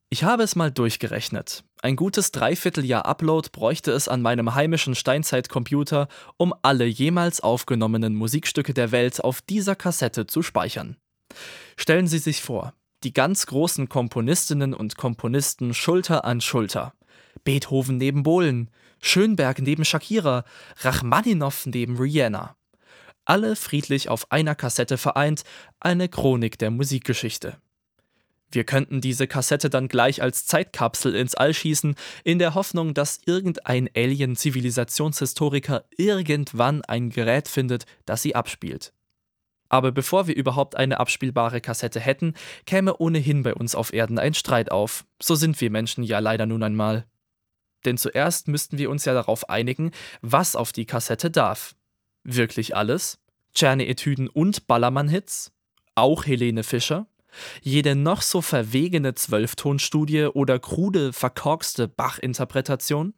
Ich habe es mal durchgerechnet. Ein gutes Dreivierteljahr Upload bräuchte es an meinem heimischen Steinzeitcomputer, um alle jemals aufgenommenen Musikstücke der Welt auf dieser Kassette zu speichern. Stellen Sie sich vor, die ganz großen Komponistinnen und Komponisten Schulter an Schulter. Beethoven neben Bohlen, Schönberg neben Shakira, Rachmaninow neben Rihanna. Alle friedlich auf einer Kassette vereint, eine Chronik der Musikgeschichte. Wir könnten diese Kassette dann gleich als Zeitkapsel ins All schießen, in der Hoffnung, dass irgendein Alien-Zivilisationshistoriker irgendwann ein Gerät findet, das sie abspielt. Aber bevor wir überhaupt eine abspielbare Kassette hätten, käme ohnehin bei uns auf Erden ein Streit auf. So sind wir Menschen ja leider nun einmal. Denn zuerst müssten wir uns ja darauf einigen, was auf die Kassette darf. Wirklich alles? Czerny-Etüden und Ballermann-Hits? Auch Helene Fischer? Jede noch so verwegene Zwölftonstudie oder krude, verkorkste Bach-Interpretation?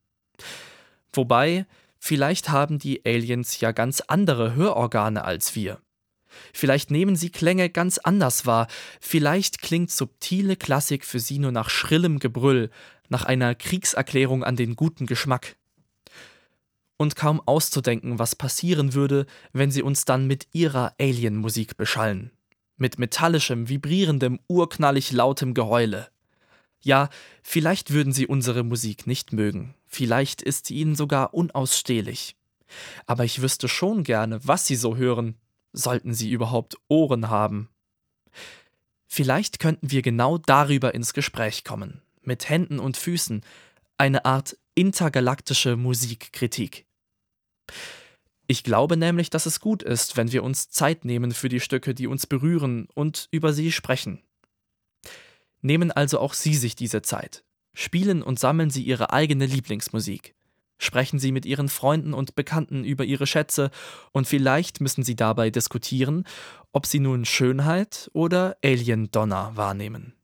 Wobei, vielleicht haben die Aliens ja ganz andere Hörorgane als wir. Vielleicht nehmen sie Klänge ganz anders wahr, vielleicht klingt subtile Klassik für sie nur nach schrillem Gebrüll, nach einer Kriegserklärung an den guten Geschmack. Und kaum auszudenken, was passieren würde, wenn sie uns dann mit ihrer Alien-Musik beschallen. Mit metallischem, vibrierendem, urknallig lautem Geheule. Ja, vielleicht würden sie unsere Musik nicht mögen, vielleicht ist sie ihnen sogar unausstehlich. Aber ich wüsste schon gerne, was sie so hören, sollten sie überhaupt Ohren haben. Vielleicht könnten wir genau darüber ins Gespräch kommen, mit Händen und Füßen, eine Art intergalaktische Musikkritik. Ich glaube nämlich, dass es gut ist, wenn wir uns Zeit nehmen für die Stücke, die uns berühren und über sie sprechen. Nehmen also auch Sie sich diese Zeit. Spielen und sammeln Sie Ihre eigene Lieblingsmusik. Sprechen Sie mit Ihren Freunden und Bekannten über Ihre Schätze und vielleicht müssen Sie dabei diskutieren, ob Sie nun Schönheit oder Alien-Donner wahrnehmen.